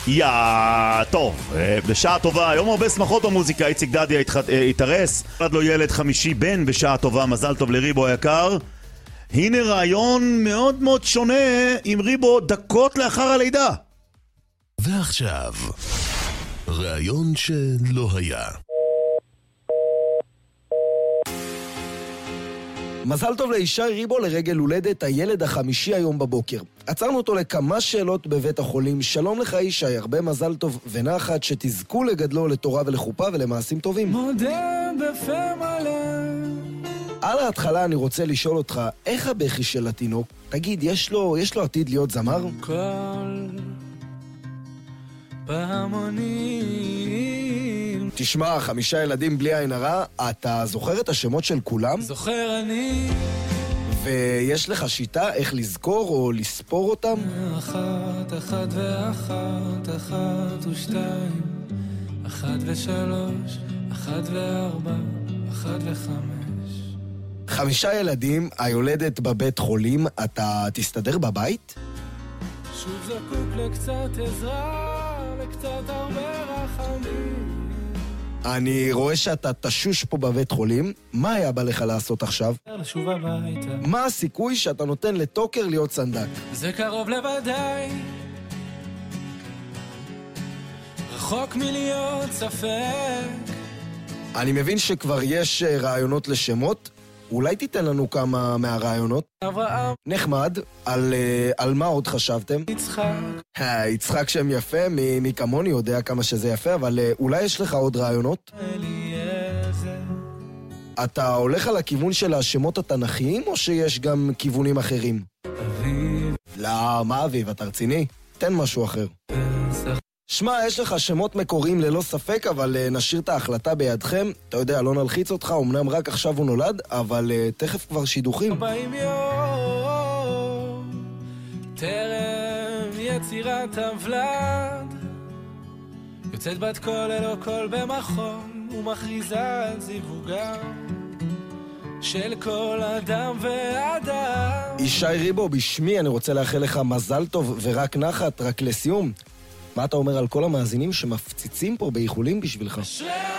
טוב, בשעה טובה, היום הרבה שמחות במוזיקה, איציק דדיה התארס, עד לו ילד חמישי בן בשעה טובה, מזל טוב לריבו היקר. הנה רעיון מאוד מאוד שונה עם ריבו דקות לאחר הלידה. ועכשיו, רעיון שלא היה. מזל טוב לישי ריבו לרגל הולדת הילד החמישי היום בבוקר. עצרנו אותו לכמה שאלות בבית החולים. שלום לך ישי, הרבה מזל טוב ונחת, שתזכו לגדלו לתורה ולחופה ולמעשים טובים. מודה בפה מלא. על ההתחלה אני רוצה לשאול אותך, איך הבכי של התינוק? תגיד, יש לו עתיד להיות זמר? כל פעמונים. תשמע, 5 ילדים בלי עין הרע, אתה זוכר את השמות של כולם? זוכר אני. ויש לך שיטה איך לזכור או לספור אותם? 1, 1 ו1, 1 ו2, 1 ו3, 1 ו4, 1 ו5. 5 ילדים, היולדת בבית חולים, אתה תסתדר בבית? שוב זקוק לקצת עזרה, לקצת הרבה רחמים. אני רואה שאתה תשוש פה בבית חולים. מה היה בא לך לעשות עכשיו? לשוב הביתה. מה הסיכוי שאתה נותן לטוקר להיות סנדק? זה קרוב לוודאי, רחוק מלהיות ספק. אני מבין שכבר יש רעיונות לשמות. אולי תיתן לנו כמה מהרעיונות? אברהם. נחמד. על מה עוד חשבתם? יצחק. יצחק שם יפה, מי כמוני יודע כמה שזה יפה, אבל אולי יש לך עוד רעיונות? אליעזר. אתה הולך על הכיוון של השמות התנכיים, או שיש גם כיוונים אחרים? אביב. לא, מה אביב? אתה רציני? תן משהו אחר. פסח. שמע, יש לך שמות מקוריים ללא ספק, אבל נשאיר את ההחלטה בידכם. אתה יודע, לא נלחיץ אותך, אמנם רק עכשיו הוא נולד, אבל תכף כבר שידוכים. 40 יום, טרם יצירת הוולד, יוצאת בת קול ללא קול במכון, ומכריזה על זיווגה של כל אדם ואדם. ישי ריבו, בשמי אני רוצה לאחל לך מזל טוב ורק נחת, רק לסיום. מה אתה אומר על כל המאזינים שמפציצים פה באיחולים בשבילך?